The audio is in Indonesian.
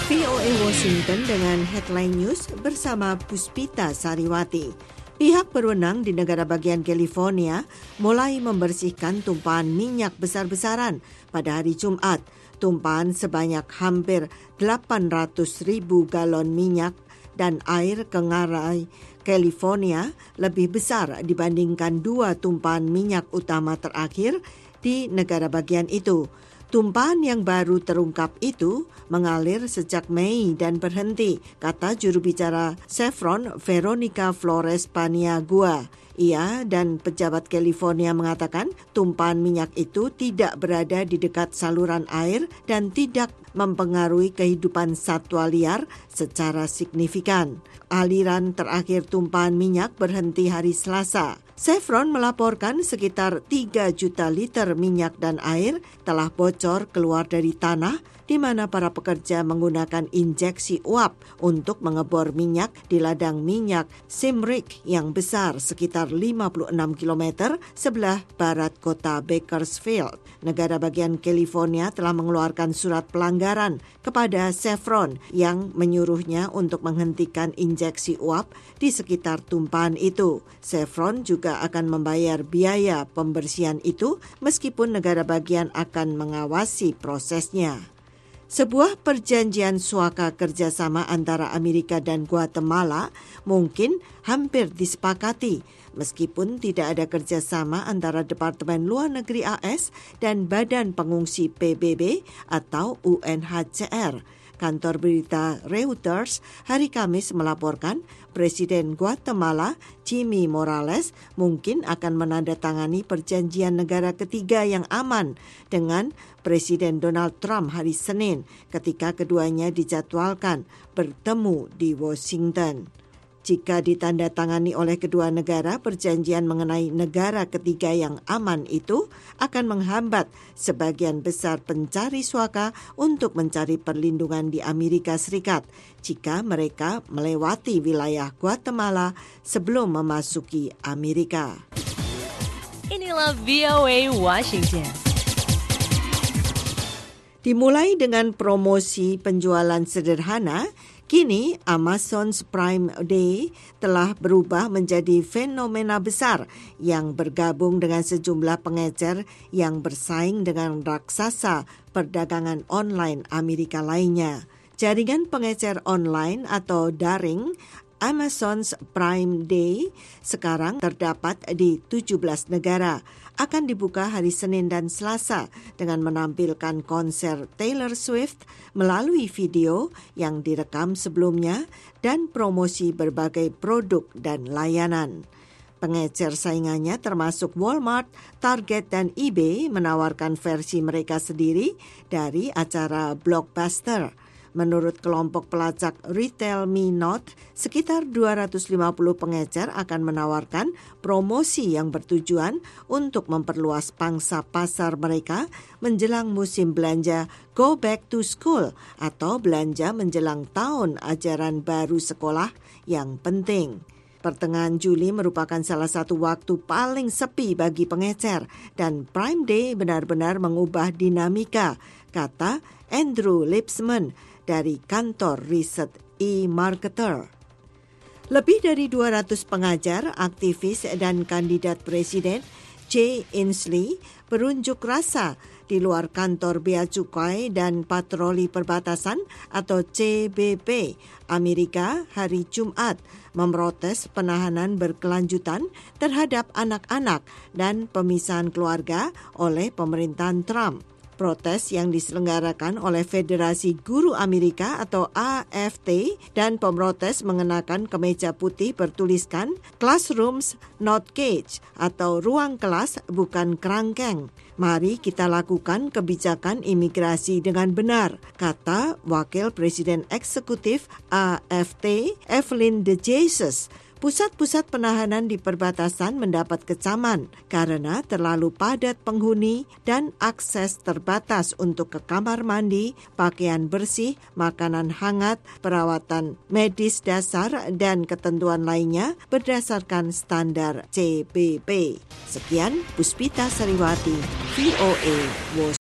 VOA Washington dengan headline news bersama Puspita Sariwati. Pihak berwenang di negara bagian California mulai membersihkan tumpahan minyak besar-besaran pada hari Jumat. Tumpahan sebanyak hampir 800.000 galon minyak dan air ke ngarai California lebih besar dibandingkan dua tumpahan minyak utama terakhir di negara bagian itu. Tumpahan yang baru terungkap itu mengalir sejak Mei dan berhenti, kata juru bicara Chevron Veronica Flores Paniagua. Ia dan pejabat California mengatakan tumpahan minyak itu tidak berada di dekat saluran air dan tidak mempengaruhi kehidupan satwa liar secara signifikan. Aliran terakhir tumpahan minyak berhenti hari Selasa. Chevron melaporkan sekitar 3 juta liter minyak dan air telah bocor keluar dari tanah di mana para pekerja menggunakan injeksi uap untuk mengebor minyak di ladang minyak Simrick yang besar sekitar 56 km sebelah barat kota Bakersfield. Negara bagian California telah mengeluarkan surat pelanggaran kepada Chevron yang menyuruhnya untuk menghentikan injeksi uap di sekitar tumpahan itu. Chevron juga akan membayar biaya pembersihan itu meskipun negara bagian akan mengawasi prosesnya. Sebuah perjanjian suaka kerjasama antara Amerika dan Guatemala mungkin hampir disepakati, meskipun tidak ada kerjasama antara Departemen Luar Negeri AS dan Badan Pengungsi PBB atau UNHCR. Kantor berita Reuters hari Kamis melaporkan Presiden Guatemala Jimmy Morales mungkin akan menandatangani perjanjian negara ketiga yang aman dengan Presiden Donald Trump hari Senin ketika keduanya dijadwalkan bertemu di Washington. Jika ditandatangani oleh kedua negara, perjanjian mengenai negara ketiga yang aman itu akan menghambat sebagian besar pencari suaka untuk mencari perlindungan di Amerika Serikat jika mereka melewati wilayah Guatemala sebelum memasuki Amerika. Inilah VOA Washington. Dimulai dengan promosi penjualan sederhana, kini Amazon's Prime Day telah berubah menjadi fenomena besar yang bergabung dengan sejumlah pengecer yang bersaing dengan raksasa perdagangan online Amerika lainnya. Jaringan pengecer online atau daring Amazon's Prime Day sekarang terdapat di 17 negara. Akan dibuka hari Senin dan Selasa dengan menampilkan konser Taylor Swift melalui video yang direkam sebelumnya dan promosi berbagai produk dan layanan. Pengecer saingannya termasuk Walmart, Target, dan eBay menawarkan versi mereka sendiri dari acara Blockbuster. Menurut kelompok pelacak Retail Me Not, sekitar 250 pengecer akan menawarkan promosi yang bertujuan untuk memperluas pangsa pasar mereka menjelang musim belanja Go Back to School atau belanja menjelang tahun ajaran baru sekolah yang penting. Pertengahan Juli merupakan salah satu waktu paling sepi bagi pengecer dan Prime Day benar-benar mengubah dinamika, kata Andrew Lipsman dari kantor riset eMarketer. Lebih dari 200 pengajar, aktivis, dan kandidat presiden Jay Inslee berunjuk rasa di luar kantor Bea Cukai dan Patroli Perbatasan atau CBP Amerika hari Jumat memprotes penahanan berkelanjutan terhadap anak-anak dan pemisahan keluarga oleh pemerintahan Trump. Protes yang diselenggarakan oleh Federasi Guru Amerika atau AFT dan pemrotes mengenakan kemeja putih bertuliskan Classrooms Not Cage atau ruang kelas bukan kerangkeng. Mari kita lakukan kebijakan imigrasi dengan benar, kata Wakil Presiden Eksekutif AFT Evelyn DeJesus. Pusat-pusat penahanan di perbatasan mendapat kecaman karena terlalu padat penghuni dan akses terbatas untuk ke kamar mandi, pakaian bersih, makanan hangat, perawatan medis dasar, dan ketentuan lainnya berdasarkan standar CBP. Sekian, Puspita Sariwati, VOA Washington.